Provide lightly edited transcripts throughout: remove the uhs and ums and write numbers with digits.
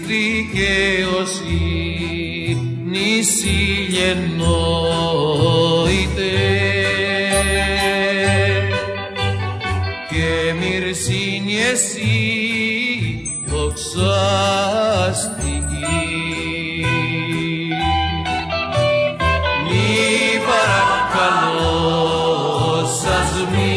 δικαιοσύνης ηλιενόητε και μυρσίνη εσύ δοξαστική. Μη παρακαλώ σας μη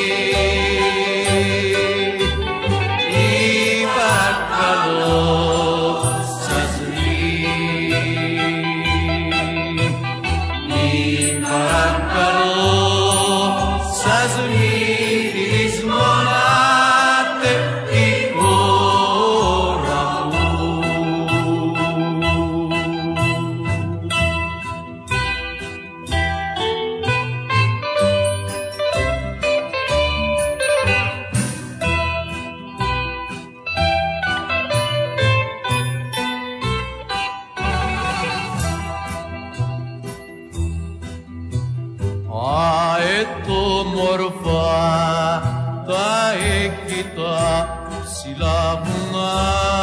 αετόμορφα τα έκυτα ψηλά βουνά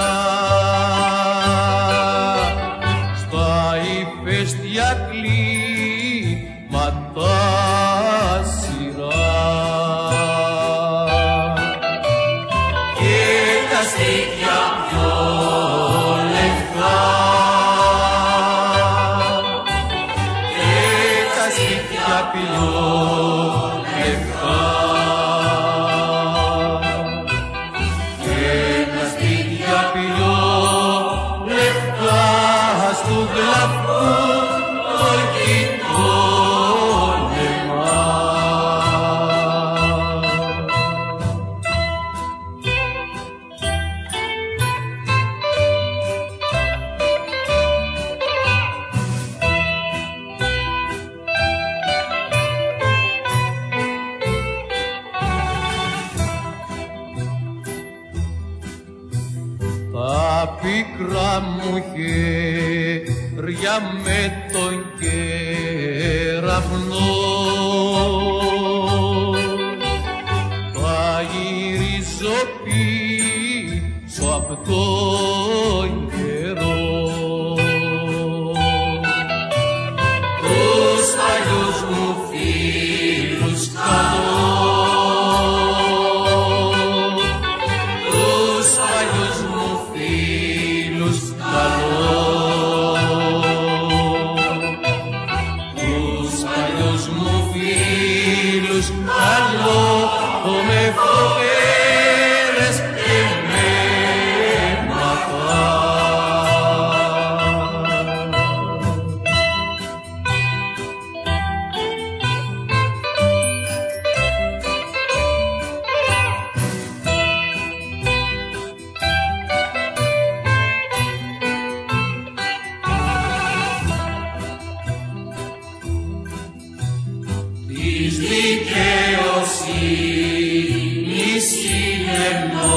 στα ηφαίστεια κλίματα σειρά και τα στήθια πιο λευκά πιο λευκά και τα σπίτια πιο λευκά στου γλαφού το γειτόνεμα. Τα πίκρα μου χέρια με τον κεραυνό θα γυρίζω πίσω απ' τον καιρό. Τους παλιούς μου φίλους καλώ, τους παλιούς μου φίλους καλώ, με φοβέρες και με ματά. Της δικαιοσύνης ηλιενόητε